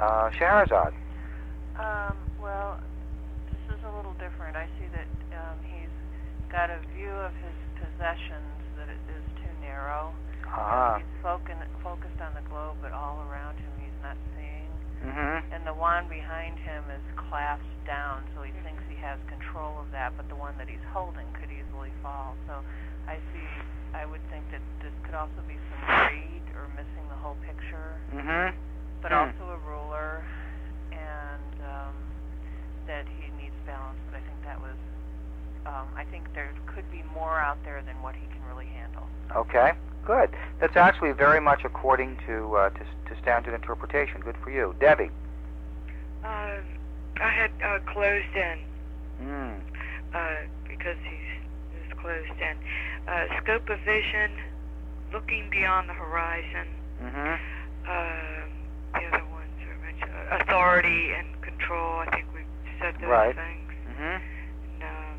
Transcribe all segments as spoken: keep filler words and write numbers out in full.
Uh, Scheherazade. Um, well, this is a little different. I see that um, he's got a view of his possessions that it is too narrow. Uh-huh. He's focus, focused on the globe, but all around him he's not seeing. Mm-hmm. And the wand behind him is clasped down, so he thinks he has control of that, but the one that he's holding could easily fall. So I see, I would think that this could also be some greed or missing the whole picture, Mm-hmm. but Hmm. also a ruler, and um, that he needs balance. But I think that was, um, I think there could be more out there than what he can really handle. Okay. Good. That's actually very much according to uh, to, to standard interpretation. Good for you, Debbie. Uh, I had uh, closed in Mm. uh, because he's, he's closed in. Uh, scope of vision, looking beyond the horizon. Mm-hmm. Uh, the other ones are mentioned. Uh, authority and control. I think we've said those Right. things. Mm-hmm. And, um,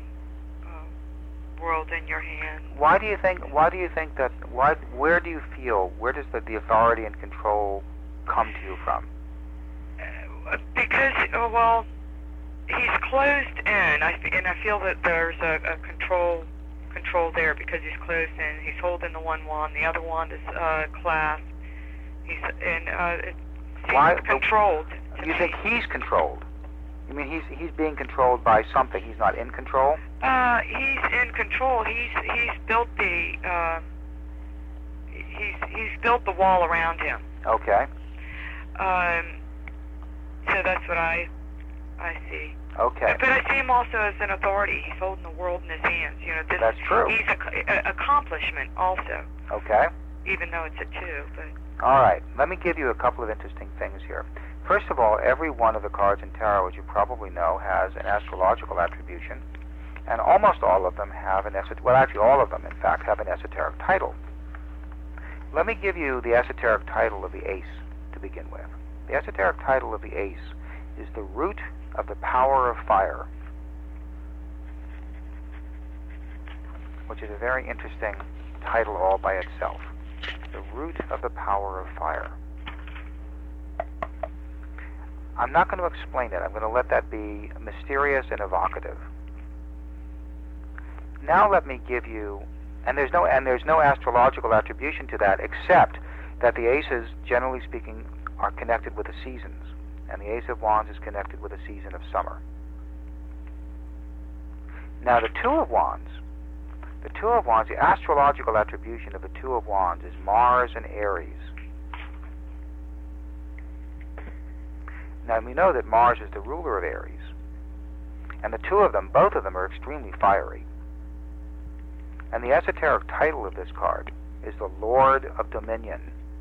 uh, world in your hand. Why do you think? Why do you think that? Why? Where do you feel? Where does the, the authority and control come to you from? Uh, because, uh, well, he's closed in, I, and I feel that there's a, a control control there because he's closed in. He's holding the one wand, the other wand is uh, clasped. He's and uh, it seems Why- controlled. to You me. think he's controlled? You mean he's he's being controlled by something? He's not in control? Uh, he's in control. He's he's built the uh, he's he's built the wall around him. Okay. Um, so that's what I I see. Okay. But I see him also as an authority. He's holding the world in his hands. You know, this, That's true. He's a, a accomplishment also, Okay. even though it's a two. But All right. Let me give you a couple of interesting things here. First of all, every one of the cards in tarot, as you probably know, has an astrological attribution, and almost all of them have an esoteric. Well, actually, all of them, in fact, have an esoteric title. Let me give you the esoteric title of the ace to begin with. The esoteric title of the ace is the root of the power of fire, which is a very interesting title all by itself. The root of the power of fire. I'm not going to explain it. I'm going to let that be mysterious and evocative. Now let me give you, and there's no and there's no astrological attribution to that, except that the aces, generally speaking, are connected with the seasons, and the Ace of Wands is connected with the season of summer. Now the Two of Wands, the Two of Wands, the astrological attribution of the Two of Wands is Mars and Aries. Now we know that Mars is the ruler of Aries, and the two of them, both of them, are extremely fiery. And the esoteric title of this card is the Lord of Dominion.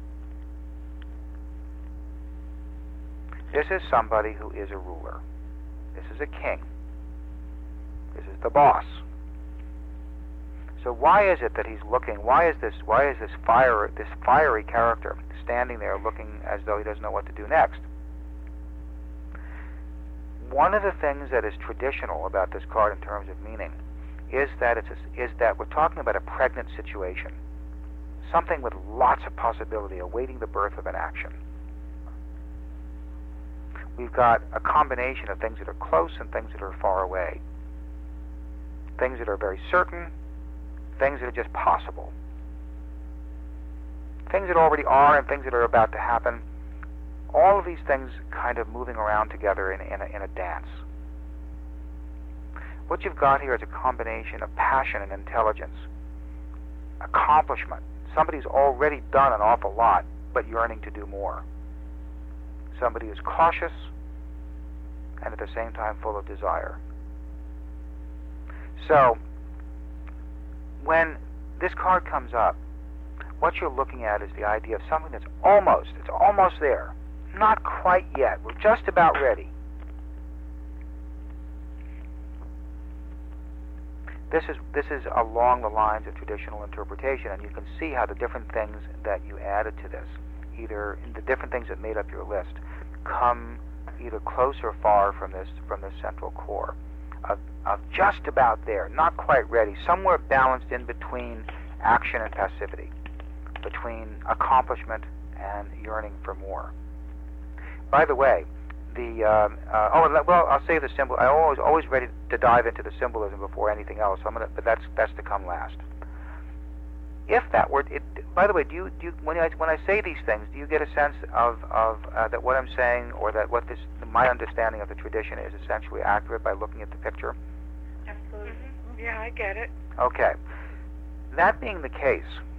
This is somebody who is a ruler. This is a king. This is the boss. So why is it that he's looking? Why is this? Why is this fire? This fiery character standing there looking as though he doesn't know what to do next? One of the things that is traditional about this card in terms of meaning is that it's a, is that we're talking about a pregnant situation, something with lots of possibility awaiting the birth of an action. We've got a combination of things that are close and things that are far away, things that are very certain, things that are just possible, things that already are and things that are about to happen. All of these things kind of moving around together in, in, a, in a dance. What you've got here is a combination of passion and intelligence, accomplishment. Somebody's already done an awful lot, but yearning to do more. Somebody who's cautious and at the same time full of desire. So, when this card comes up, what you're looking at is the idea of something that's almost, it's almost there. Not quite yet. We're just about ready. This is this is along the lines of traditional interpretation, and you can see how the different things that you added to this, either the different things that made up your list, come either close or far from this from this central core of of just about there, not quite ready, somewhere balanced in between action and passivity, between accomplishment and yearning for more. By the way, the um, uh, oh well, I'll say the symbol. I'm always always ready to dive into the symbolism before anything else. I'm gonna, but that's that's to come last. If that were, it, by the way, do you do you, when I when I say these things, do you get a sense of of uh, that what I'm saying, or that what this my understanding of the tradition is essentially accurate by looking at the picture? Absolutely. Mm-hmm. Yeah, I get it. Okay. That being the case,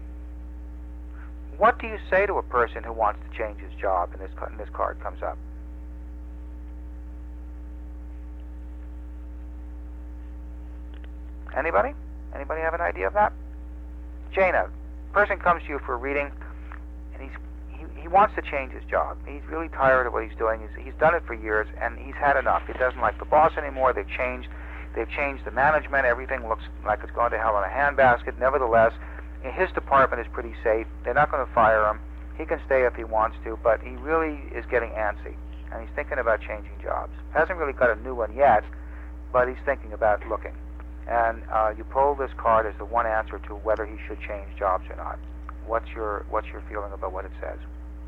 what do you say to a person who wants to change his job and this and this card comes up? Anybody? Anybody have an idea of that? Jana, person comes to you for a reading, and he's he, he wants to change his job. He's really tired of what he's doing. He's, he's done it for years, and he's had enough. He doesn't like the boss anymore. They've changed. They've changed the management. Everything looks like it's going to hell in a handbasket. Nevertheless, his department is pretty safe. They're not going to fire him. He can stay if he wants to, but he really is getting antsy, and he's thinking about changing jobs. Hasn't really got a new one yet, but he's thinking about looking. And uh, you pull this card as the one answer to whether he should change jobs or not. What's your what's your feeling about what it says?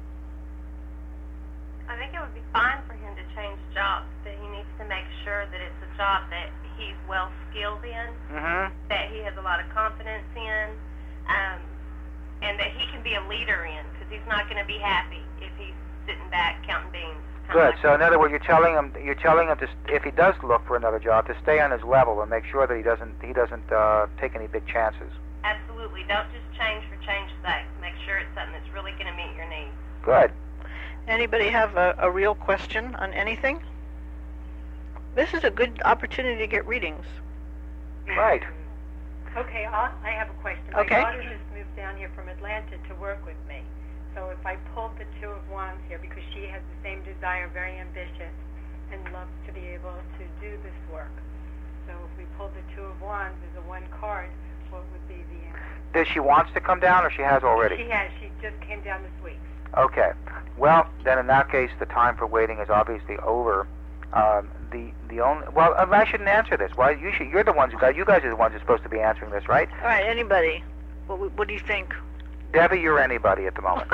I think it would be fine for him to change jobs, but he needs to make sure that it's a job that he's well skilled in, Mm-hmm. that he has a lot of confidence in, um, and that he can be a leader in, because he's not going to be happy if he's sitting back counting beans. Good. So in other words, you're telling him you're telling him to, if he does look for another job, to stay on his level and make sure that he doesn't he doesn't uh, take any big chances. Absolutely. Don't just change for change's sake. Make sure it's something that's really going to meet your needs. Good. Anybody have a, a real question on anything? This is a good opportunity to get readings. Right. Okay, I'll, I have a question. Okay. My daughter just moved down here from Atlanta to work with me. So if I pulled the Two of Wands here, because she has the same desire, very ambitious, and loves to be able to do this work. So if we pulled the Two of Wands as a one card, what would be the answer? Does she wants to come down, or she has already? She has. She just came down this week. Okay. Well, then in that case, the time for waiting is obviously over. Um, the the only well, I shouldn't answer this. Why? You should. You're the ones who got. You guys are the ones who are supposed to be answering this, right? All right. Anybody? What what do you think? Debbie, you're anybody at the moment.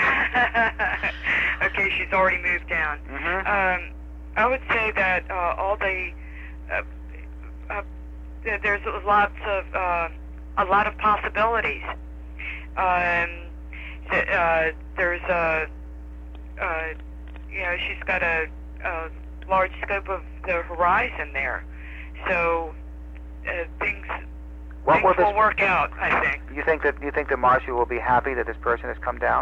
Okay, she's already moved down. Mm-hmm. Um, I would say that uh, all the uh, uh, there's lots of uh, a lot of possibilities. Um, uh, there's a uh, you know she's got a, a large scope of the horizon there, so uh, things. What will Things this will work out, I think. You think that you think that Marcy will be happy that this person has come down?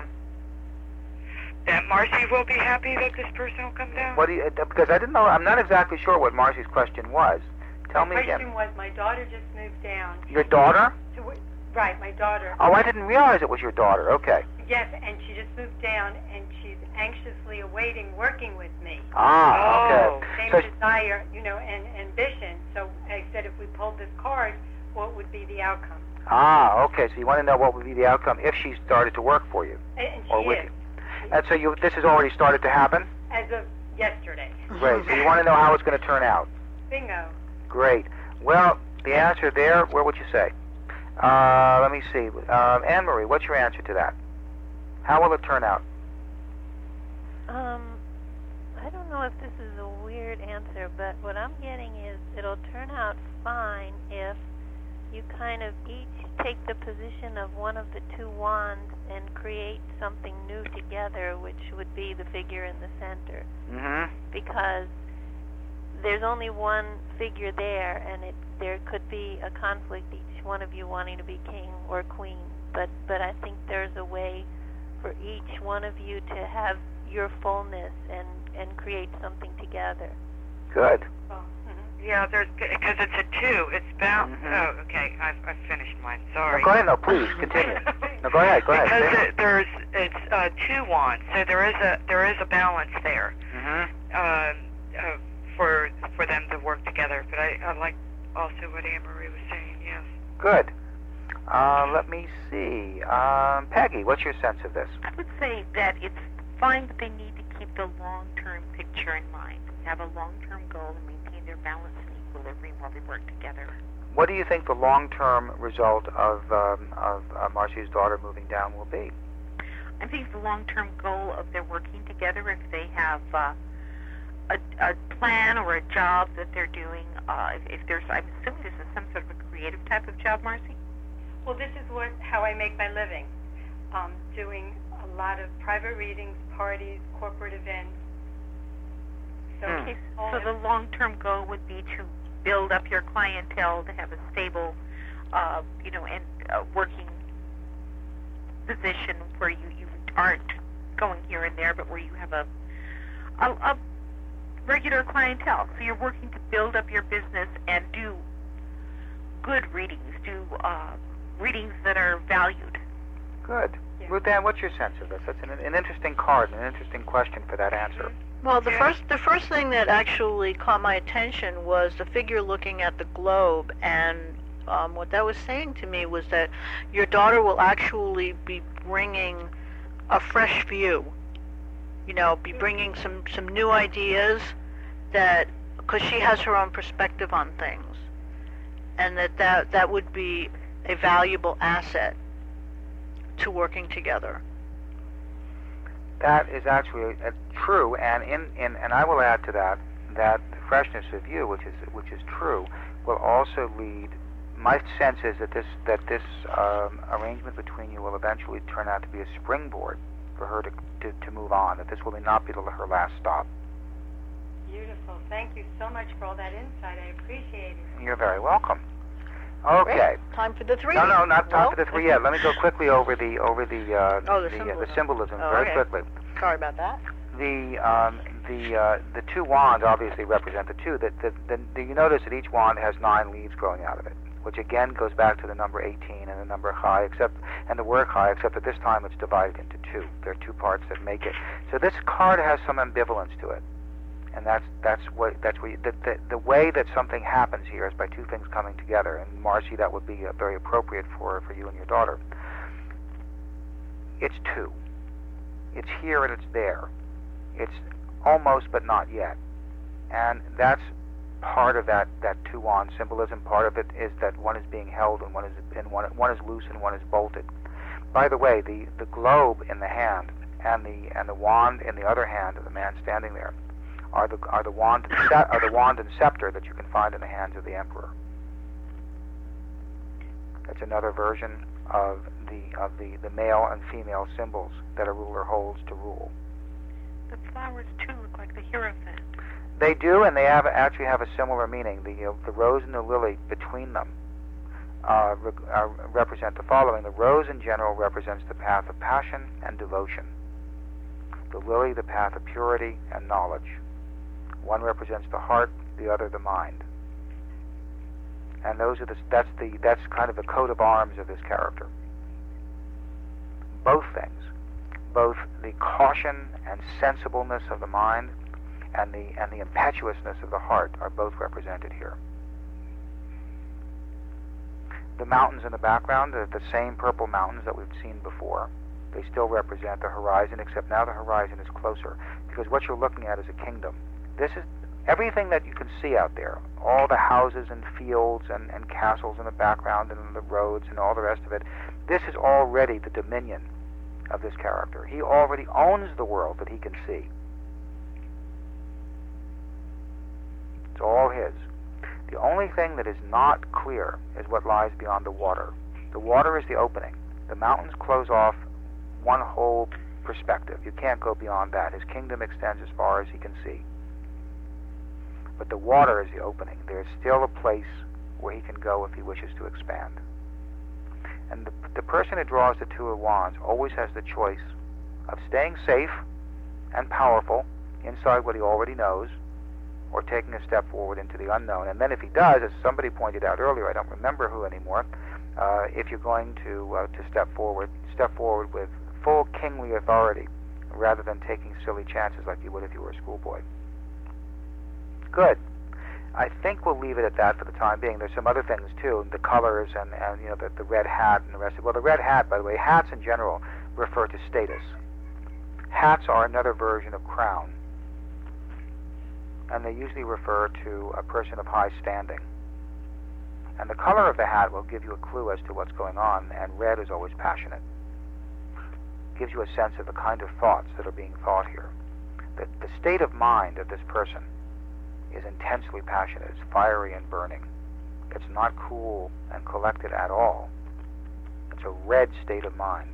That Marcy will be happy that this person will come down? What do you? Uh, because I didn't know. I'm not exactly sure what Marcy's question was. Tell my me question again. was, my daughter just moved down. Your daughter? To, right, my daughter. Oh, I didn't realize it was your daughter. Okay. Yes, and she just moved down, and she's anxiously awaiting working with me. Ah, Oh. okay. Same So, desire, you know, and ambition. So I said, if we pulled this card, what would be the outcome? ah, okay. So you want to know what would be the outcome if she started to work for you, And, and she or with is, you. And so you, this has already started to happen. as of yesterday. Great. So you want to know how it's going to turn out. Bingo. Great. Well, the answer there. Where would you say? Uh, let me see. Um, Anne Marie, what's your answer to that? How will it turn out? Um, I don't know if this is a weird answer, but what I'm getting is it'll turn out fine if you kind of each take the position of one of the two wands and create something new together, which would be the figure in the center. Mm-hmm. Because there's only one figure there, and it there could be a conflict, each one of you wanting to be king or queen. But but I think there's a way for each one of you to have your fullness and, and create something together. Good. Well, mhm. Yeah, there's because it's a two. It's bound. Mhm. Oh, okay. I've, I've finished mine. Sorry. No, go ahead. No, please continue. No, go ahead. Go ahead. Because it, there's it's uh, two wands, so there is a there is a balance there Mm-hmm. um, uh, for for them to work together. But I, I like also what Anne Marie was saying. Yes. Good. Uh, let me see. Um, Peggy, what's your sense of this? I would say that it's fine, but they need to keep the long-term picture in mind. Have a long-term goal and maintain their balance and equilibrium while they work together. What do you think the long-term result of um, of uh, Marcy's daughter moving down will be? I'm thinking the long-term goal of their working together. If they have uh, a, a plan or a job that they're doing, uh, if, if there's, I'm assuming this is some sort of a creative type of job, Marcy. Well, this is what how I make my living, um, doing a lot of private readings, parties, corporate events. So, Mm. Okay, so the long-term goal would be to build up your clientele, to have a stable, uh, you know, and uh, working position where you, you aren't going here and there, but where you have a, a a regular clientele. So you're working to build up your business and do good readings, do uh, readings that are valued. Good. Yeah. Ruth Ann, what's your sense of this? That's an, an interesting card and an interesting question for that answer. Well, the Yeah. first the first thing that actually caught my attention was the figure looking at the globe, and um, what that was saying to me was that your daughter will actually be bringing a fresh view. You know, be bringing some some new ideas that, because she has her own perspective on things, and that that that would be a valuable asset to working together. That is actually uh, true, and in, in and I will add to that that the freshness of view, which is which is true, will also lead. My sense is that this that this um, arrangement between you will eventually turn out to be a springboard for her to to, to move on. That this will not be the, her last stop. beautiful. Thank you so much for all that insight. I appreciate it. You're very welcome. Okay. Great. Time for the three. No, no, not time No? for the three yet. Let me go quickly over the over the uh, Oh, the the, uh, symbolism. the symbolism Oh, very okay. quickly. Sorry about that. The um, the uh, the two wands obviously represent the two. That the, the, the you notice that each wand has nine leaves growing out of it, which again goes back to the number eighteen and the number high, except and the word high, except that this time it's divided into two. There are two parts that make it. So this card has some ambivalence to it, and that's that's what that's what you, the, the the way that something happens here is by two things coming together. And Marcy, that would be uh, very appropriate for for you and your daughter. It's two. It's here and it's there. It's almost but not yet. And that's part of that, that two wand symbolism. Part of it is that one is being held and one is and one one is loose and one is bolted. By the way, the, the globe in the hand and the and the wand in the other hand of the man standing there are the are the wand and sce- are the wand and scepter that you can find in the hands of the emperor. That's another version of the of the, the male and female symbols that a ruler holds to rule. The flowers, too, look like the Hierophant. They do, and they have actually have a similar meaning. The uh, the rose and the lily between them uh, re- uh, represent the following. The rose in general represents the path of passion and devotion. The lily, the path of purity and knowledge. One represents the heart, the other the mind. And those are the that's the that's kind of the coat of arms of this character. Both things, both the caution and sensibleness of the mind and the and the impetuousness of the heart are both represented here. The mountains in the background are the same purple mountains that we've seen before. They still represent the horizon, except now the horizon is closer, because what you're looking at is a kingdom. This is everything that you can see out there, all the houses and fields and, and castles in the background and the roads and all the rest of it. This is already the dominion of this character. He already owns the world that he can see. It's all his. The only thing that is not clear is what lies beyond the water. The water is the opening. The mountains close off one whole perspective. You can't go beyond that. His kingdom extends as far as he can see. But the water is the opening. There's still a place where he can go if he wishes to expand. And the, the person who draws the Two of Wands always has the choice of staying safe and powerful inside what he already knows, or taking a step forward into the unknown. And then if he does, as somebody pointed out earlier, I don't remember who anymore, uh, if you're going to uh, to step forward, step forward with full kingly authority, rather than taking silly chances like you would if you were a schoolboy. Good. I think we'll leave it at that for the time being. There's some other things too, the colors and, and you know the, the red hat and the rest of it. Well, the red hat, by the way, hats in general refer to status. Hats are another version of crown, and they usually refer to a person of high standing. And the color of the hat will give you a clue as to what's going on, and red is always passionate. gives you a sense of the kind of thoughts that are being thought here. The, the state of mind of this person is intensely passionate. It's fiery and burning. It's not cool and collected at all. It's a red state of mind.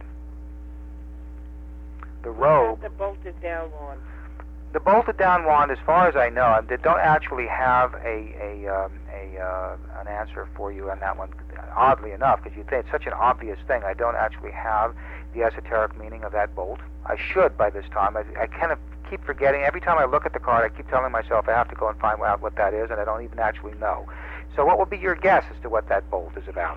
The robe... The bolted down one. The bolted down wand, as far as I know, they don't actually have a, a, um, a uh, an answer for you on that one, oddly enough, because you think it's such an obvious thing. I don't actually have the esoteric meaning of that bolt. I should by this time. I, I kind of keep forgetting. Every time I look at the card, I keep telling myself I have to go and find out what that is, and I don't even actually know. So what would be your guess as to what that bolt is about?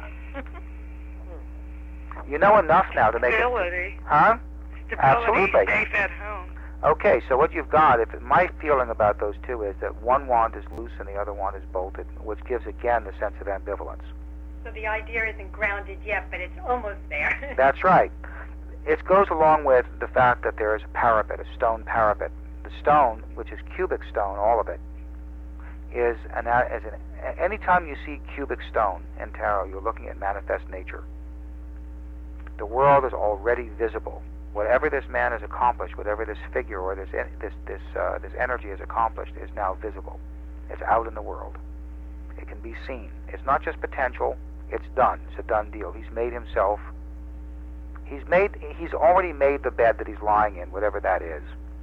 You know enough now to make Stability. it... Huh? Stability. Absolutely. Safe at home. Okay, so what you've got, if my feeling about those two is that one wand is loose and the other wand is bolted, which gives again the sense of ambivalence. So the idea isn't grounded yet, but it's almost there. That's right. It goes along with the fact that there is a parapet, a stone parapet. The stone, which is cubic stone, all of it, is an, as an anytime you see cubic stone in tarot, you're looking at manifest nature. The world is already visible. Whatever this man has accomplished, whatever this figure or this this this uh, this energy has accomplished, is now visible. It's out in the world. It can be seen. It's not just potential. It's done. It's a done deal. He's made himself. He's made. He's already made the bed that he's lying in, whatever that is.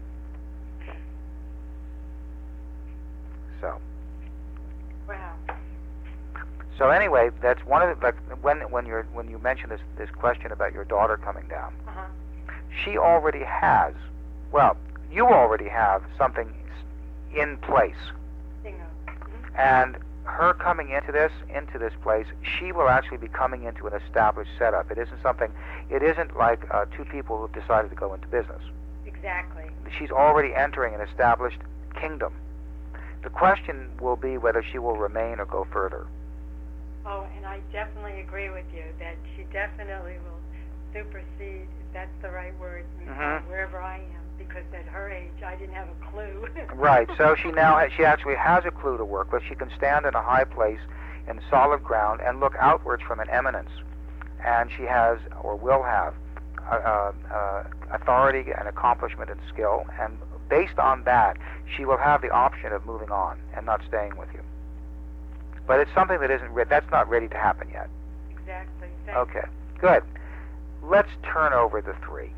So. Wow. So anyway, that's one of the, like when when you're when you mention this this question about your daughter coming down. Uh-huh. She already has, well, you already have something in place. Bingo. Mm-hmm. And her coming into this, into this place, she will actually be coming into an established setup. It isn't something, it isn't like uh, two people who've decided to go into business. Exactly. She's already entering an established kingdom. The question will be whether she will remain or go further. Oh, and I definitely agree with you that she definitely will supersede, if that's the right word, Mm-hmm. wherever I am, because at her age I didn't have a clue. Right, so she now ha- she actually has a clue to work with. She can stand in a high place in solid ground and look outwards from an eminence. And she has, or will have, uh, uh, uh, authority and accomplishment and skill. And based on that, she will have the option of moving on and not staying with you. But it's something that isn't re- that's not ready to happen yet. Exactly. Thank Okay, good. Let's turn over the three.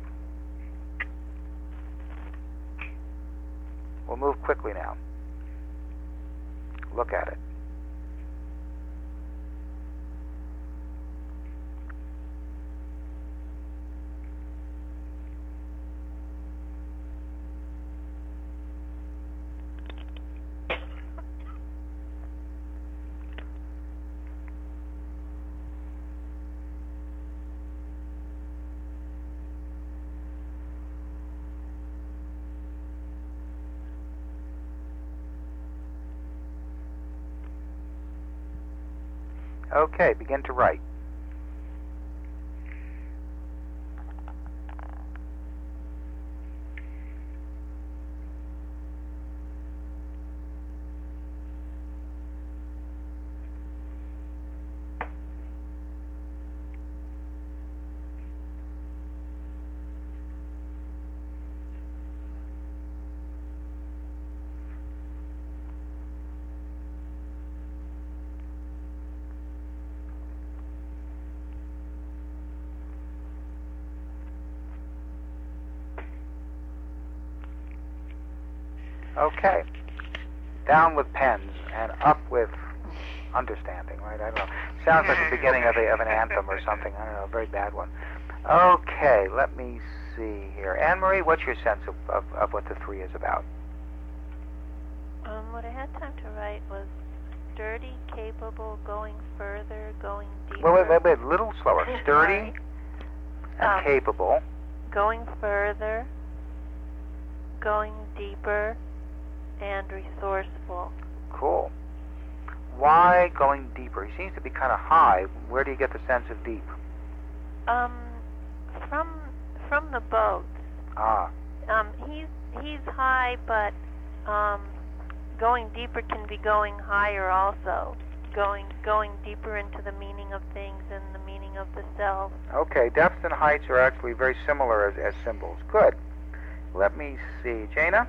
We'll move quickly now. Look at it. Okay, begin to write. Okay. Down with pens and up with understanding, right? I don't know. Sounds like the beginning of, a, of an anthem or something. I don't know, a very bad one. Okay, let me see here. Anne-Marie, what's your sense of, of, of what the three is about? Um, what I had time to write was sturdy, capable, going further, going deeper. Wait, wait, wait, a little slower. Sturdy Right. and Um, capable. Going further, going deeper, and resourceful. Cool. Why going deeper? He seems to be kind of high. Where do you get the sense of deep? Um, from from the boat. Ah, Um, he's he's high, but um, going deeper can be going higher also. Going going deeper into the meaning of things and the meaning of of the cell. Okay, depths and heights are actually very similar as, as symbols. Good. Let me see. Jana?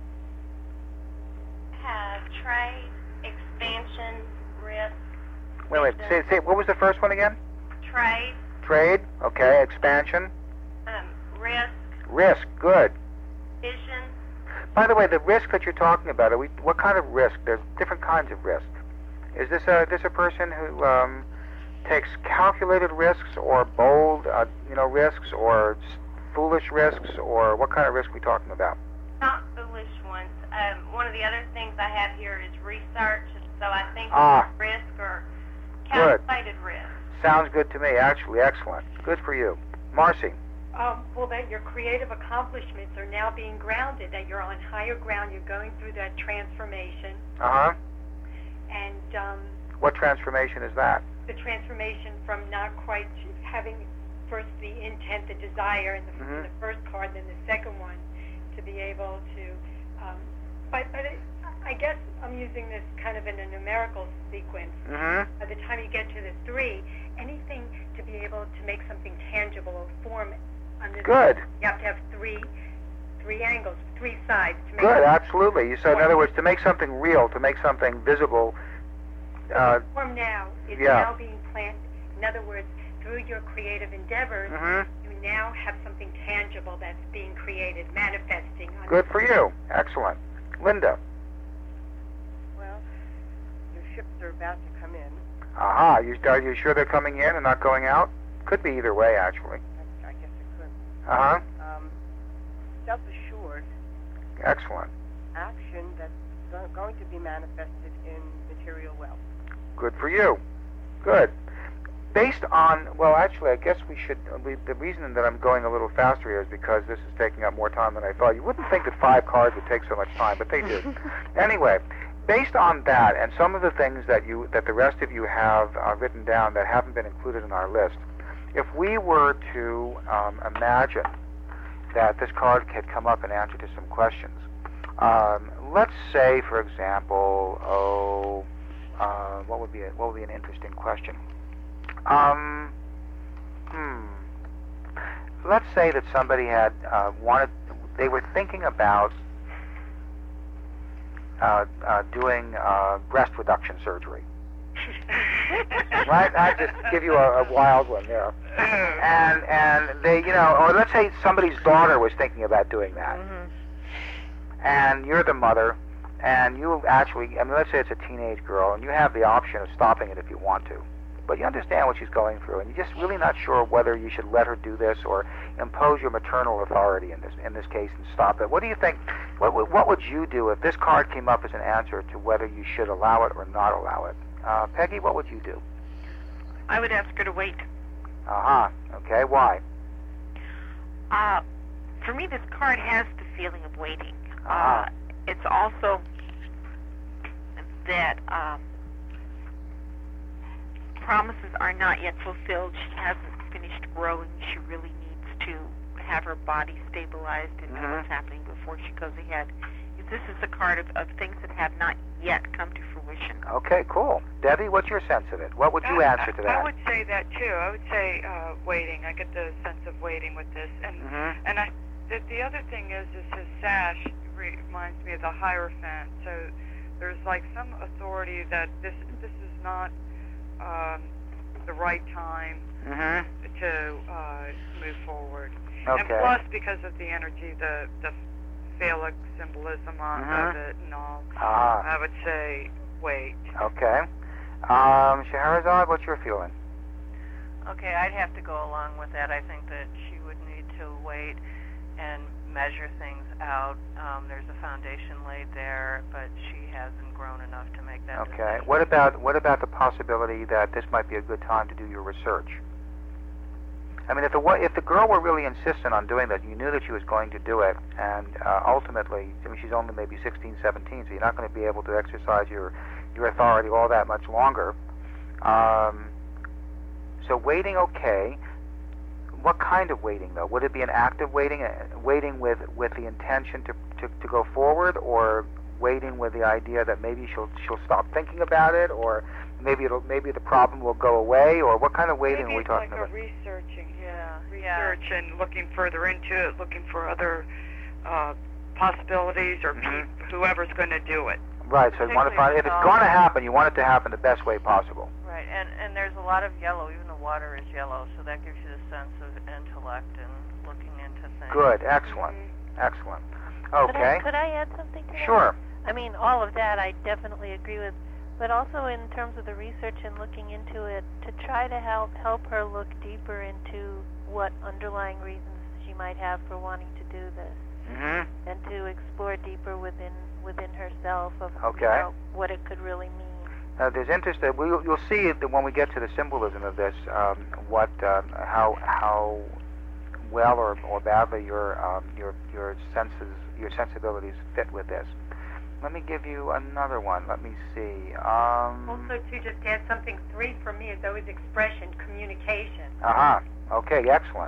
Have trade, expansion, risk. Wait, wait. Say, say, what was the first one again? Trade, Trade. Okay. Expansion. um, risk, Risk. Good. vision, By the way, the risk that you're talking about, are we, what kind of risk? There's different kinds of risk. Is this a this a person who um, takes calculated risks or bold, uh, you know, risks or s- foolish risks, or what kind of risk are we talking about? not foolish ones. Um, one of the other things I have here is research, so I think Ah. risk or Good. calculated risk. Sounds good to me. Actually, excellent. Good for you, Marcy. Um, well, that your creative accomplishments are now being grounded, that you're on higher ground, you're going through that transformation, Uh huh. and um, What transformation is that? the transformation from not quite having first the intent, the desire in the, in Mhm. the first card, then the second one, to be able to, um, but, but it, I guess I'm using this kind of in a numerical sequence. Mm-hmm. By the time you get to the three, anything to be able to make something tangible or form on this. Good. You have to have three, three angles, three sides to make. Good. it Absolutely. You said, in other words, to make something real, to make something visible. Uh, form now is yeah. now being planted. In other words, through your creative endeavors, mhm. you now have something tangible that's being created, manifesting. On Good for you. Excellent. Linda. Well, your ships are about to come in. Aha. You, are you sure they're coming in and not going out? Could be either way, actually. I, I guess it could. Uh huh. Um, self-assured Excellent. action that's go- going to be manifested in material wealth. Good for you. Good. Based on, well, actually, I guess we should, we, the reason that I'm going a little faster here is because this is taking up more time than I thought. You wouldn't think that five cards would take so much time, but they do. Anyway, based on that and some of the things that you, that the rest of you have uh, written down that haven't been included in our list, if we were to um, imagine that this card had come up in answer to some questions, um, let's say, for example, oh, uh, what would be a, what would be an interesting question? Um, hmm. Let's say that somebody had uh, wanted, they were thinking about uh, uh, doing uh, breast reduction surgery. Right? I just give you a, a wild one there. And and they, you know, or let's say somebody's daughter was thinking about doing that, Mhm. and you're the mother, and you actually, I mean, let's say it's a teenage girl, and you have the option of stopping it if you want to. But you understand what she's going through, and you're just really not sure whether you should let her do this or impose your maternal authority in this in this case and stop it. What do you think? What would- what would you do if this card came up as an answer to whether you should allow it or not allow it? Uh, Peggy, what would you do? I would ask her to wait. Uh huh. Okay. Why? Uh, for me, this card has the feeling of waiting. Ah. Uh, it's also that um, promises are not yet fulfilled. She hasn't finished growing. She really needs to have her body stabilized and know Mhm. what's happening before she goes ahead. This is a card of, of things that have not yet come to fruition. Okay. Cool. Debbie, what's your sense of it? What would you I- answer to I, that? I would say that too. I would say uh, waiting. I get the sense of waiting with this, and Mhm. and I the, the other thing is is his sash reminds me of the Hierophant. So there's like some authority that this this is not um, the right time Mhm. to uh, move forward. Okay. And plus, because of the energy, the the phallic symbolism on, Mhm. of it and all, Ah. I would say wait. Okay. Um, Scheherazade, what's your feeling? Okay, I'd have to go along with that. I think that she would need to wait and measure things out. Um, there's a foundation laid there, but she hasn't grown enough to make that Okay. decision. What about what about the possibility that this might be a good time to do your research? I mean, if the wa- if the girl were really insistent on doing that, you knew that she was going to do it, and uh, ultimately, I mean, she's only maybe sixteen, seventeen, so you're not going to be able to exercise your your authority all that much longer. Um, so waiting, okay. What kind of waiting, though? Would it be an active waiting, uh, waiting with, with the intention to, to, to go forward, or waiting with the idea that maybe she'll she'll stop thinking about it, or maybe it'll maybe the problem will go away, or what kind of waiting Maybe are we it's talking like about? a researching, Yeah, research and looking further into it, looking for other uh, possibilities or Mhm. peop whoever's going to do it. Right. So you want to find if it's going to happen, you want it to happen the best way possible. Right, and and there's a lot of yellow. Even the water is yellow, so that gives you the sense of intellect and looking into things. Good. Excellent. Excellent. Okay. Could I, could I add something to that? Sure. I mean, all of that I definitely agree with, but also in terms of the research and looking into it, to try to help help her look deeper into what underlying reasons she might have for wanting to do this, Mhm. and to explore deeper within within herself of Okay. you know, what it could really mean. Uh, there's interest that we, you'll see that when we get to the symbolism of this, um, what, um, how, how well or, or badly your, um, your, your senses, your sensibilities fit with this. Let me give you another one. Let me see. Um, Also, to just add something, three for me is always expression, communication. uh-huh. Okay, excellent.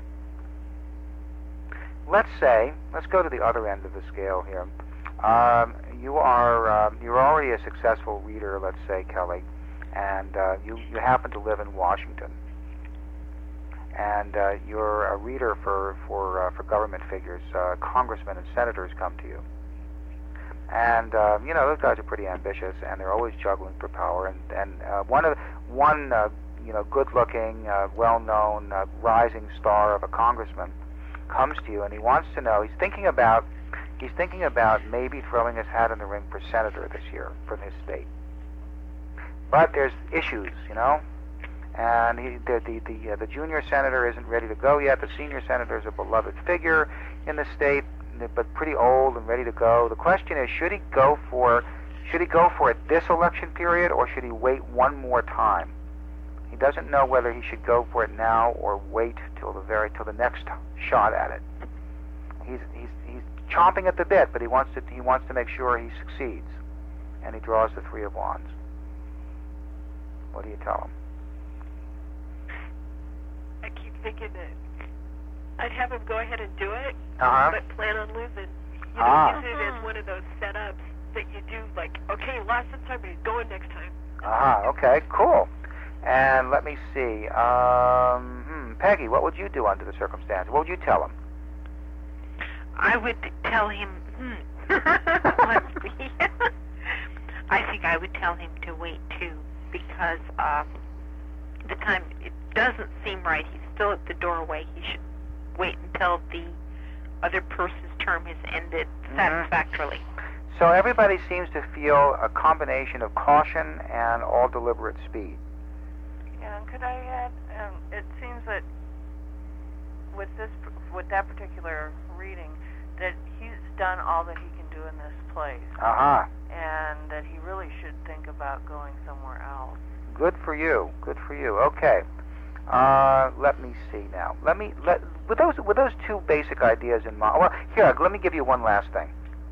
Let's say, let's go to the other end of the scale here. Um, you are um, you're already a successful reader, let's say, Kelly, and uh, you you happen to live in Washington, and uh, you're a reader for for uh, for government figures. Uh, congressmen and senators come to you, and uh, you know those guys are pretty ambitious, and they're always juggling for power. And and uh, one of one uh, you know good-looking, uh, well-known, uh, rising star of a congressman comes to you, and he wants to know. He's thinking about. He's thinking about maybe throwing his hat in the ring for senator this year from his state. But there's issues, you know, and he, the the the, uh, the junior senator isn't ready to go yet. The senior senator is a beloved figure in the state, but pretty old and ready to go. The question is, should he go for should he go for it this election period, or should he wait one more time? He doesn't know whether he should go for it now or wait till the very till the next shot at it. He's he's he's chomping at the bit, but he wants to he wants to make sure he succeeds, and he draws the Three of Wands. What do you tell him? I keep thinking that I'd have him go ahead and do it, Uh-huh. but plan on losing. You know, Ah. use it as one of those setups that you do, like, okay, lost this time, but he's going next time. Uh-huh. Okay, cool. And let me see. Um, hmm, Peggy, what would you do under the circumstances? What would you tell him? I would tell him, hmm. Let's see. I think I would tell him to wait too, because um, the time, it doesn't seem right. He's still at the doorway. He should wait until the other person's term has ended Mhm. satisfactorily. So everybody seems to feel a combination of caution and all deliberate speed. Yeah, and could I add? Um, it seems that with this, with that particular reading, that he's done all that he can do in this place, Uh-huh. and that he really should think about going somewhere else. Good for you. Good for you. Okay. Uh, let me see now. Let me let with those with those two basic ideas in mind. Well, here, let me give you one last thing.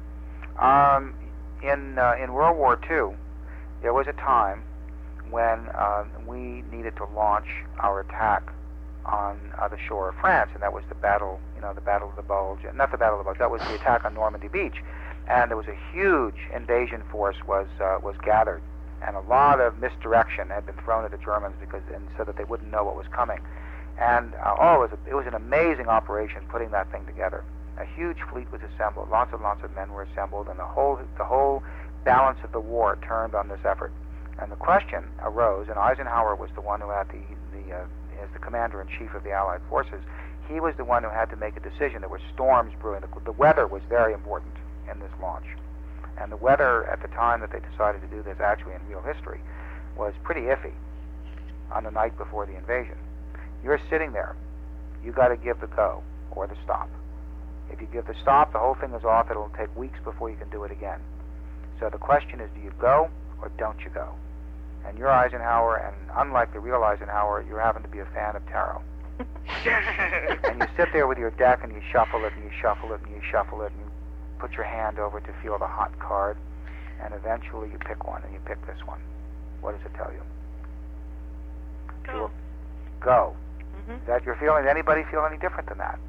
Um, in uh, in World War Two, there was a time when uh, we needed to launch our attack on uh, the shore of France, and that was the battle, you know, the Battle of the Bulge. Not the Battle of the Bulge. That was the attack on Normandy Beach, and there was a huge invasion force was uh, was gathered, and a lot of misdirection had been thrown at the Germans because, and so that they wouldn't know what was coming. And uh, oh, it was a, it was an amazing operation putting that thing together. A huge fleet was assembled. Lots and lots of men were assembled, and the whole the whole balance of the war turned on this effort. And the question arose, and Eisenhower was the one who had the the uh, as the commander-in-chief of the Allied forces. He was the one who had to make a decision. There were storms brewing. The, the weather was very important in this launch. And the weather at the time that they decided to do this, actually in real history, was pretty iffy on the night before the invasion. You're sitting there. You got to give the go or the stop. If you give the stop, the whole thing is off. It'll take weeks before you can do it again. So the question is, do you go or don't you go? And you're Eisenhower, and unlike the real Eisenhower, you happen to be a fan of tarot. And you sit there with your deck, and you shuffle it, and you shuffle it, and you shuffle it, and you put your hand over to feel the hot card, and eventually you pick one, and you pick this one. What does it tell you? Go. Go. Mm-hmm. Is that your feeling? Does anybody feel any different than that?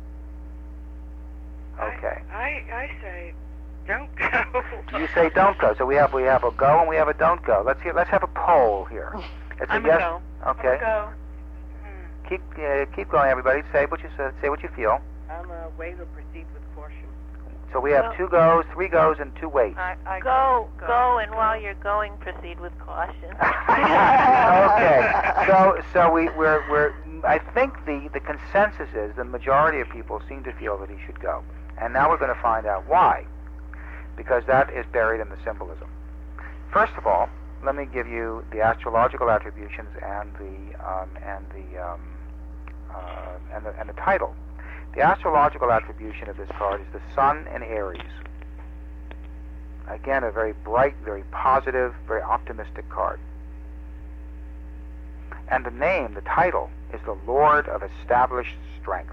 Okay. I, I, I say, don't go. You say don't go. So we have we have a go and we have a don't go. Let's hear, let's have a poll here. It's I'm a yes. a go. Okay. Go. Keep uh, keep going, everybody. Say what you say. Say what you feel. I'm a wait or proceed with caution. So we have Well- two goes, three goes, and two waits. I, I Go, go, go, and while you're going, proceed with caution. Okay. So so we we're we're. I think the the consensus is the majority of people seem to feel that he should go, and now we're going to find out why, because that is buried in the symbolism. First of all, let me give you the astrological attributions and the um, and the um, uh, and the and the title. The astrological attribution of this card is the Sun in Aries. Again, a very bright, very positive, very optimistic card. And the name, the title, is the Lord of Established Strength.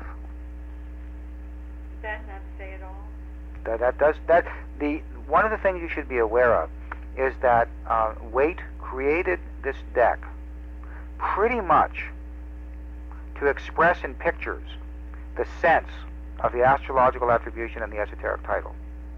Does that not say it all? That, that does that. The one of the things you should be aware of is that uh, Waite created this deck pretty much to express in pictures the sense of the astrological attribution and the esoteric title.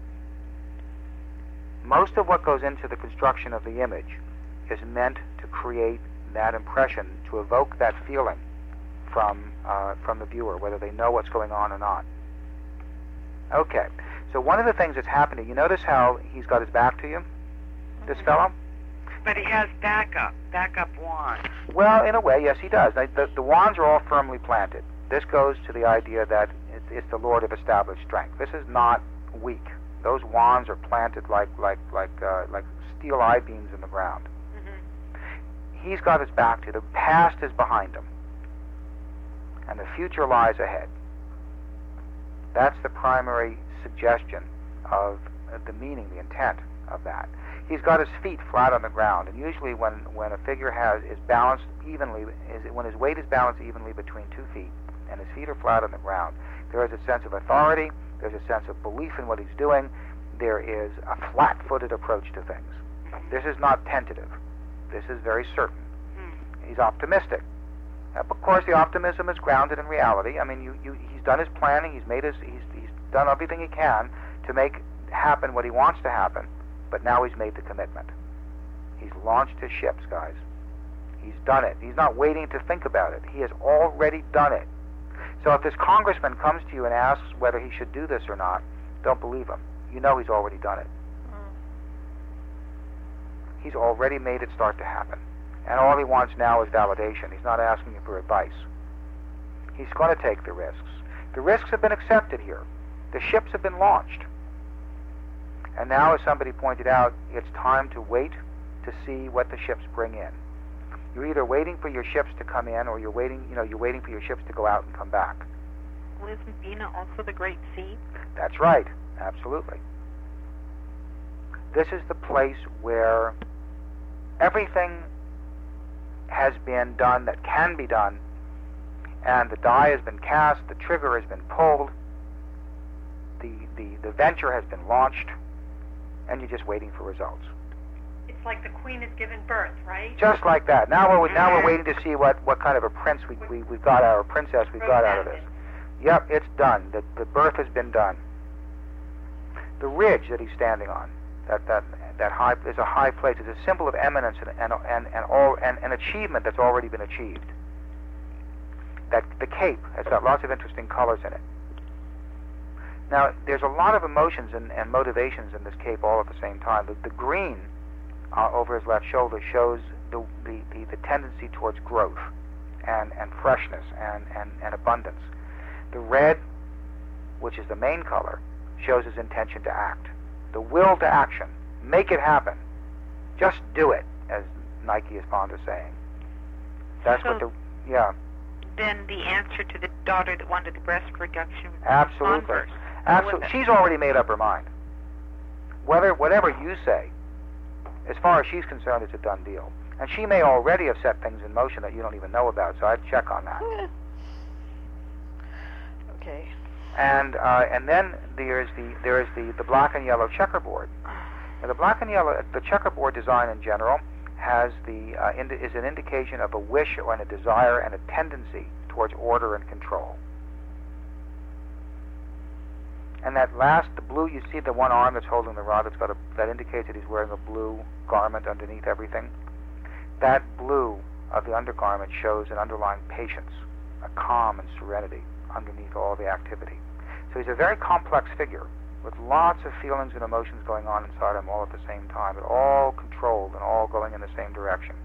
Most of what goes into the construction of the image is meant to create that impression, to evoke that feeling from uh, from the viewer, whether they know what's going on or not. Okay, so one of the things that's happening, you notice how he's got his back to you, this fellow? But he has backup, backup wands. Well, in a way, yes, he does. The, the, the wands are all firmly planted. This goes to the idea that it's, it's the Lord of established strength. This is not weak. Those wands are planted like like like uh, like steel I-beams in the ground. Mm-hmm. He's got his back to you. The past is behind him, and the future lies ahead. That's the primary suggestion of uh, the meaning, the intent of that. He's got his feet flat on the ground, and usually when, when a figure has is balanced evenly, is when his weight is balanced evenly between two feet, and his feet are flat on the ground, there is a sense of authority, there's a sense of belief in what he's doing, there is a flat-footed approach to things. This is not tentative. This is very certain. He's optimistic. Uh, of course, the optimism is grounded in reality. I mean, you, you, he's done his planning, he's made his, he's, he's done everything he can to make happen what he wants to happen, but now he's made the commitment. He's launched his ships, guys. He's done it. He's not waiting to think about it. He has already done it. So if this congressman comes to you and asks whether he should do this or not, don't believe him. You know he's already done it. Mm. He's already made it start to happen. And all he wants now is validation. He's not asking you for advice. He's going to take the risks. The risks have been accepted here. The ships have been launched. And now, as somebody pointed out, it's time to wait to see what the ships bring in. You're either waiting for your ships to come in, or you're waiting, you know, you're waiting for your ships to go out and come back. Well, isn't Vina also the Great Sea? That's right. Absolutely. This is the place where everything has been done that can be done, and the die has been cast, the trigger has been pulled, the, the, the venture has been launched, and you're just waiting for results. It's like the queen has given birth, right? Just like that. Now we're now we're waiting to see what, what kind of a prince we we we've got out, or princess we've got out of this. Yep, it's done. The the birth has been done. The ridge that he's standing on, that that that high is a high place. It's a symbol of eminence and and and, and all and an achievement that's already been achieved. That the cape has got lots of interesting colors in it. Now, there's a lot of emotions and, and motivations in this cape all at the same time. The, the green uh, over his left shoulder shows the, the, the, the tendency towards growth and, and freshness and, and, and abundance. The red, which is the main color, shows his intention to act. The will to action. Make it happen. Just do it, as Nike is fond of saying. That's so what the, yeah. Then the answer to the daughter that wanted the breast reduction was Absolutely. converse. Absolutely. She's already made up her mind. Whether whatever you say, as far as she's concerned, it's a done deal. And she may already have set things in motion that you don't even know about, so I'd check on that. Okay. And uh, and then there is the there is the, the black and yellow checkerboard. Now, the black and yellow, the checkerboard design in general has the uh, indi- is an indication of a wish or a desire and a tendency towards order and control. And that last, the blue, you see the one arm that's holding the rod, that's got a, that indicates that he's wearing a blue garment underneath everything. That blue of the undergarment shows an underlying patience, a calm and serenity underneath all the activity. So he's a very complex figure with lots of feelings and emotions going on inside him all at the same time, but all controlled and all going in the same direction.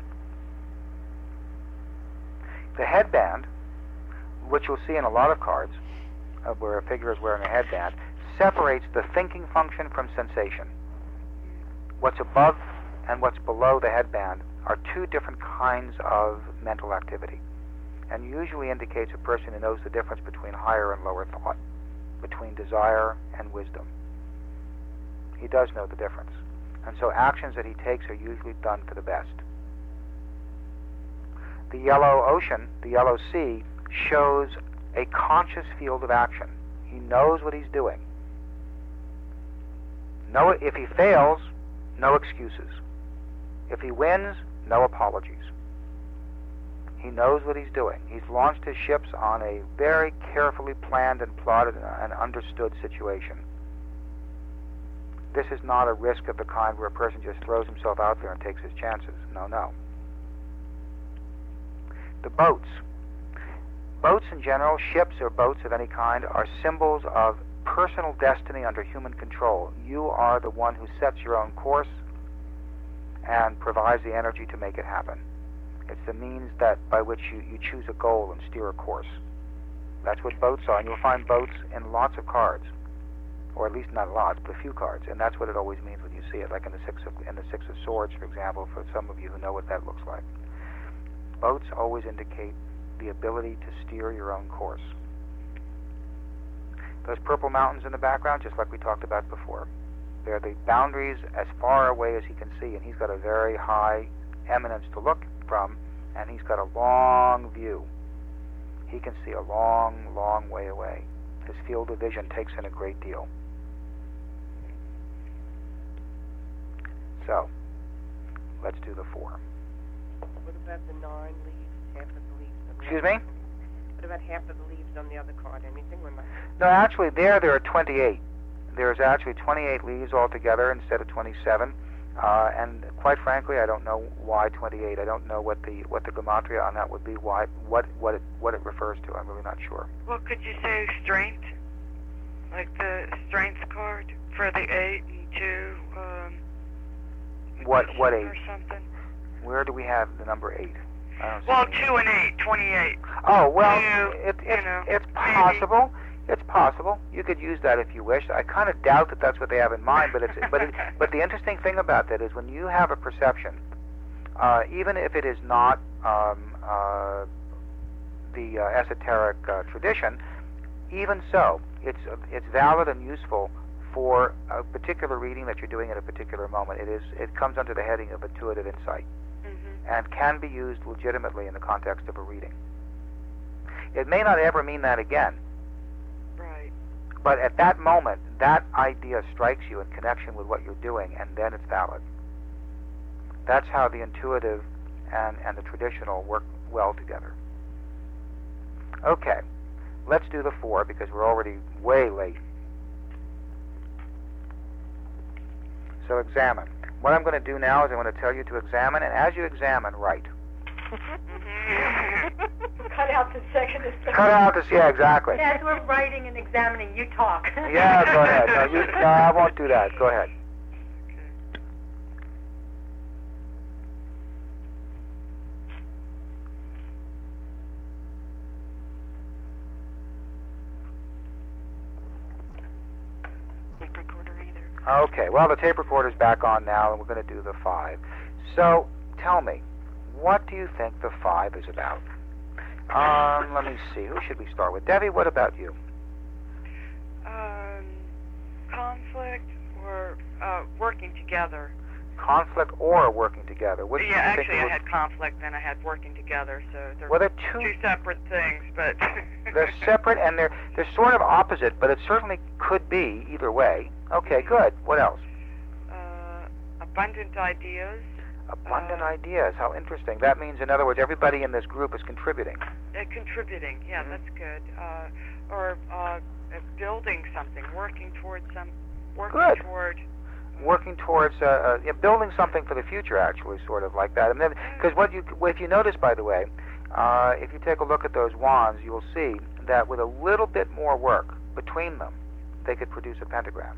The headband, which you'll see in a lot of cards, uh, where a figure is wearing a headband, separates the thinking function from sensation. What's above and what's below the headband are two different kinds of mental activity, and usually indicates a person who knows the difference between higher and lower thought, between desire and wisdom. He does know the difference, and so actions that he takes are usually done for the best. The yellow ocean, the yellow sea, shows a conscious field of action. He knows what he's doing. No, if he fails, no excuses. If he wins, no apologies. He knows what he's doing. He's launched his ships on a very carefully planned and plotted and understood situation. This is not a risk of the kind where a person just throws himself out there and takes his chances. No, no. The boats. Boats in general, ships or boats of any kind, are symbols of personal destiny under human control. You are the one who sets your own course and provides the energy to make it happen. It's the means that by which you, you choose a goal and steer a course. That's what boats are, and you'll find boats in lots of cards, or at least not lots, but a few cards, and that's what it always means when you see it, like in the Six of, in the Six of Swords, for example, for some of you who know what that looks like. Boats always indicate the ability to steer your own course. Those purple mountains in the background, just like we talked about before, they're the boundaries as far away as he can see, and he's got a very high eminence to look from, and he's got a long view. He can see a long, long way away. His field of vision takes in a great deal. So, let's do the four. What about the nine leaves, half of the leaves? On the Excuse other me? What about half of the leaves on the other card? Anything or not? No, actually, there there are twenty-eight. There's actually twenty-eight leaves altogether instead of twenty-seven. Uh, and quite frankly, I don't know why twenty-eight. I don't know what the what the gematria on that would be. Why what what it what it refers to. I'm really not sure. Well, could you say strength, like the strength card for the eight and two? Um, what what eight? Or something. Where do we have the number eight? I don't see Well, any. two and eight, twenty-eight. Oh well, Two, it, it, you know, it's maybe. possible. It's possible. You could use that if you wish. I kind of doubt that that's what they have in mind, but it's but it, but the interesting thing about that is when you have a perception, uh, even if it is not um, uh, the uh, esoteric uh, tradition, even so, it's uh, it's valid and useful for a particular reading that you're doing at a particular moment. It is it comes under the heading of intuitive insight, Mm-hmm. and can be used legitimately in the context of a reading. It may not ever mean that again. Right. But at that moment, that idea strikes you in connection with what you're doing, and then it's valid. That's how the intuitive and, and the traditional work well together. Okay, let's do the four because we're already way late. So examine. What I'm going to do now is I'm going to tell you to examine, and as you examine, write. Cut out the second and third. Cut out this, yeah, exactly. As we're writing and examining, you talk. Yeah, go ahead. No, you, no, I won't do that. Go ahead. Tape recorder either. Okay, well, the tape recorder's back on now, and we're going to do the five. So, tell me, what do you think the five is about? Um, let me see. Who should we start with? Debbie, what about you? Um, conflict or uh, working together. Conflict or working together? Which do you Yeah, think actually, it I would- had conflict, then I had working together, so they're Well, they're two. two separate things, but They're separate, and they're they're sort of opposite, but it certainly could be either way. Okay, good. What else? uh, abundant ideas, Abundant Uh, ideas. How interesting. That means, in other words, everybody in this group is contributing. uh, contributing. Yeah, Mhm. that's good. Uh, or uh, uh, building something, working towards some, working Good. toward. working towards uh, uh, yeah, building something for the future, actually, sort of like that. Because what you, if you notice, by the way, uh, if you take a look at those wands, you will see that with a little bit more work between them, they could produce a pentagram.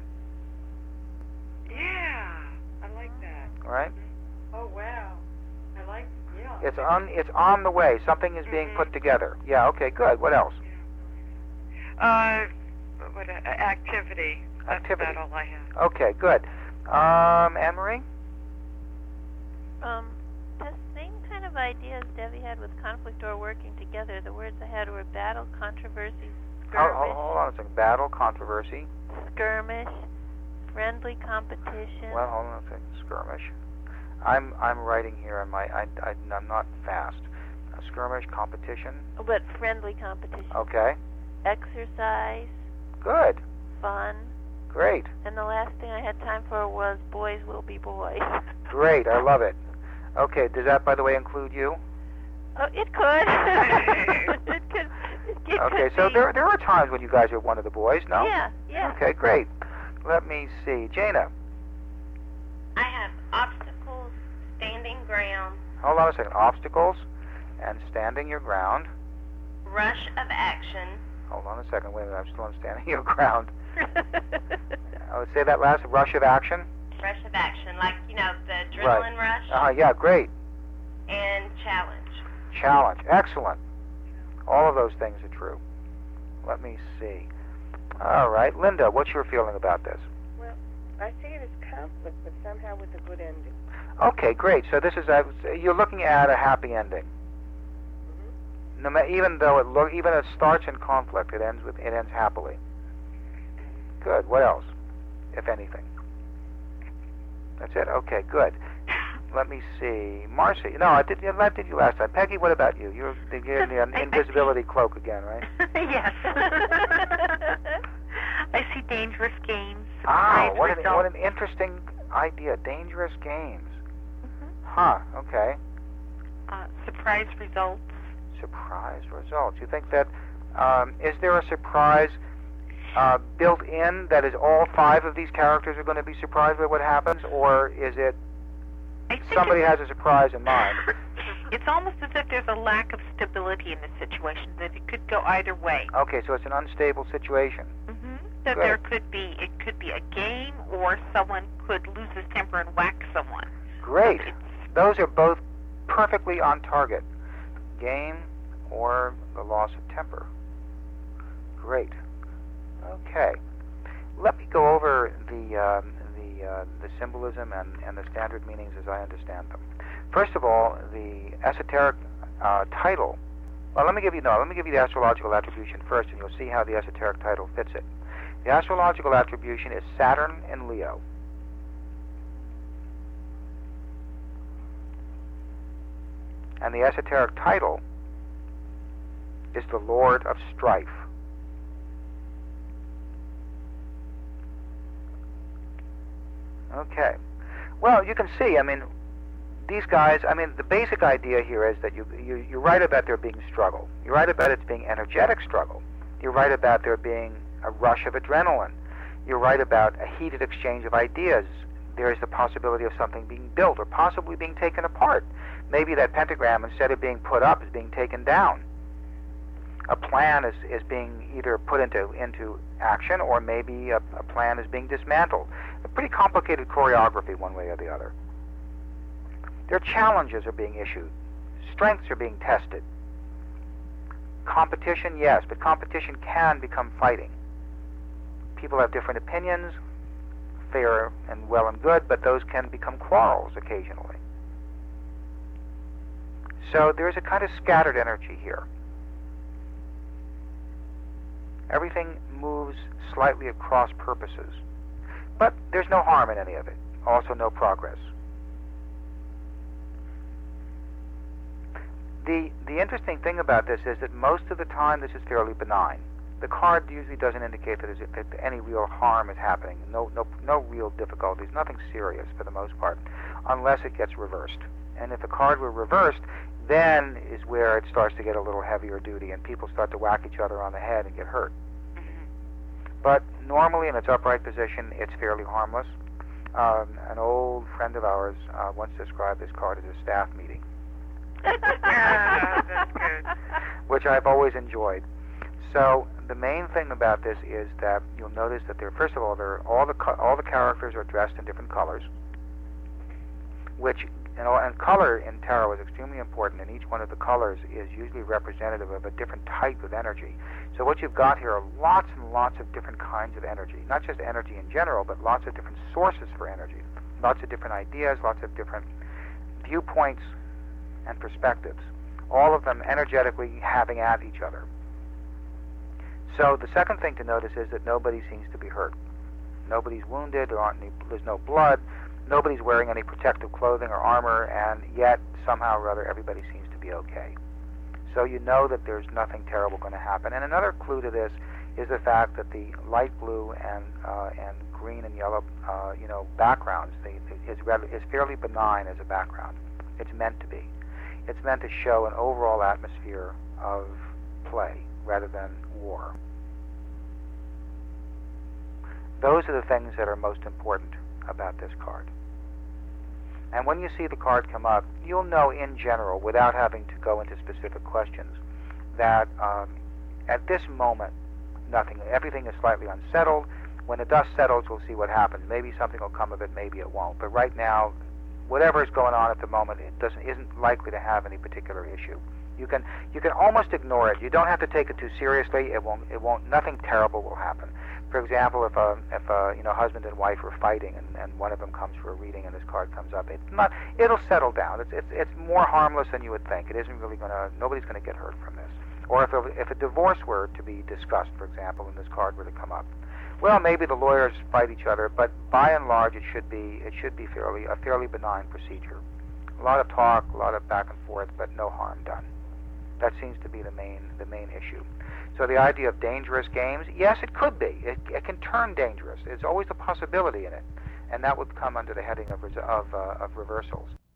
Yeah, I like that. All right? Oh, wow. I like, yeah. It's on, it's on the way. Something is being Mhm. put together. Yeah, okay, good. What else? Uh, what uh, activity? That's Activity. about all I have. Okay, good. Um, Anne-Marie? Um, the same kind of ideas Debbie had with conflict or working together. The words I had were battle, controversy, Hold, skirmish, hold, hold on a second. Battle, controversy. skirmish, friendly competition. Well, hold on a second. Skirmish. I'm I'm writing here on my. I, I I'm not fast. Uh, skirmish, competition. But friendly competition. Okay. Exercise, Good. fun, Great. and the last thing I had time for was boys will be boys. Great. I love it. Okay. Does that, by the way, include you? Oh, it could. it could. It Okay. could So be. there there are times when you guys are one of the boys. No. Yeah, yeah. Okay. Great. Let me see. Jana. I have obstacles, standing ground, Hold on a second. Obstacles and standing your ground. rush of action, Hold on a second. Wait a minute. I'm still on standing your ground. I would say that last rush of action. rush of action, like, you know, the adrenaline rush, Uh, yeah. Great. and challenge. Challenge. Excellent. All of those things are true. Let me see. All right. Linda, what's your feeling about this? Well, I see it as conflict, but somehow with a good ending. Okay, great. So this is a, you're looking at a happy ending. No ma- even though it look, even it starts in conflict, it ends with it ends happily. Good. What else, if anything? That's it. Okay, good. Let me see, Marcy. No, I did. I did you last time. Peggy, what about you? You're you're in the I- I invisibility cloak again, right? Yes. I see dangerous games. Ah, surprise what an results. what an interesting idea. Dangerous games. Mhm. Huh. Okay. Uh, surprise results. Surprise results. You think that um, is there a surprise uh, built in that is all five of these characters are going to be surprised by what happens, or is it I think somebody it's, has a surprise in mind? it's almost as if there's a lack of stability in the situation, that it could go either way. Okay, so it's an unstable situation. Mm-hmm. That Good. there could be, it could be a game, or someone could lose his temper and whack someone. Great. It's, Those are both perfectly on target. Game or the loss of temper. Great. Okay. Let me go over the um, the uh, the symbolism and, and the standard meanings as I understand them. First of all, the esoteric uh, title. Well, let me give you no. Let me give you the astrological attribution first, and you'll see how the esoteric title fits it. The astrological attribution is Saturn in Leo. And the esoteric title is the Lord of Strife. Okay. Well, you can see, I mean, these guys, I mean, the basic idea here is that you, you, you're right about there being struggle. You're right about it being energetic struggle. You're right about there being a rush of adrenaline. You're right about a heated exchange of ideas. There is the possibility of something being built or possibly being taken apart. Maybe that pentagram, instead of being put up, is being taken down. A plan is, is being either put into into action, or maybe a, a plan is being dismantled. A pretty complicated choreography, one way or the other. Their challenges are being issued. Strengths are being tested. Competition, yes, but competition can become fighting. People have different opinions, fair and well and good, but those can become quarrels occasionally. So there's a kind of scattered energy here. Everything moves slightly at cross purposes. But there's no harm in any of it. Also no progress. The, the interesting thing about this is that most of the time this is fairly benign. The card usually doesn't indicate that, there's, that any real harm is happening. No, no, no real difficulties, nothing serious for the most part, unless it gets reversed. And if the card were reversed, then is where it starts to get a little heavier duty and people start to whack each other on the head and get hurt. But normally in its upright position, it's fairly harmless. Um, an old friend of ours uh, once described this card as a staff meeting. Yeah, that's good. Which I've always enjoyed. So the main thing about this is that you'll notice that there, first of all, there all the co- all the characters are dressed in different colors, which you know, and color in tarot is extremely important, and each one of the colors is usually representative of a different type of energy. So what you've got here are lots and lots of different kinds of energy, not just energy in general, but lots of different sources for energy, lots of different ideas, lots of different viewpoints and perspectives, all of them energetically having at each other. So the second thing to notice is that nobody seems to be hurt. Nobody's wounded, there aren't any, there's no blood, nobody's wearing any protective clothing or armor, and yet somehow or other everybody seems to be okay. So you know that there's nothing terrible going to happen. And another clue to this is the fact that the light blue and uh, and green and yellow, uh, you know, backgrounds the, the, is rather is fairly benign as a background. It's meant to be. It's meant to show an overall atmosphere of play rather than war. Those are the things that are most important about this card. And when you see the card come up, you'll know in general, without having to go into specific questions, that um, at this moment, nothing, everything is slightly unsettled. When the dust settles, we'll see what happens. Maybe something will come of it, maybe it won't. But right now, whatever is going on at the moment, it doesn't isn't likely to have any particular issue. You can you can almost ignore it. You don't have to take it too seriously. It won't it won't nothing terrible will happen. For example, if a if a you know husband and wife are fighting and, and one of them comes for a reading and this card comes up, it's not it'll settle down. It's it's it's more harmless than you would think. It isn't really going to nobody's going to get hurt from this. Or if a, if a divorce were to be discussed, for example, and this card were to come up, well, maybe the lawyers fight each other, but by and large, it should be it should be fairly a fairly benign procedure. A lot of talk, a lot of back and forth, but no harm done. That seems to be the main the main issue. So the idea of dangerous games, yes, it could be. It, it can turn dangerous. There's always a possibility in it, and that would come under the heading of of, uh, of reversals.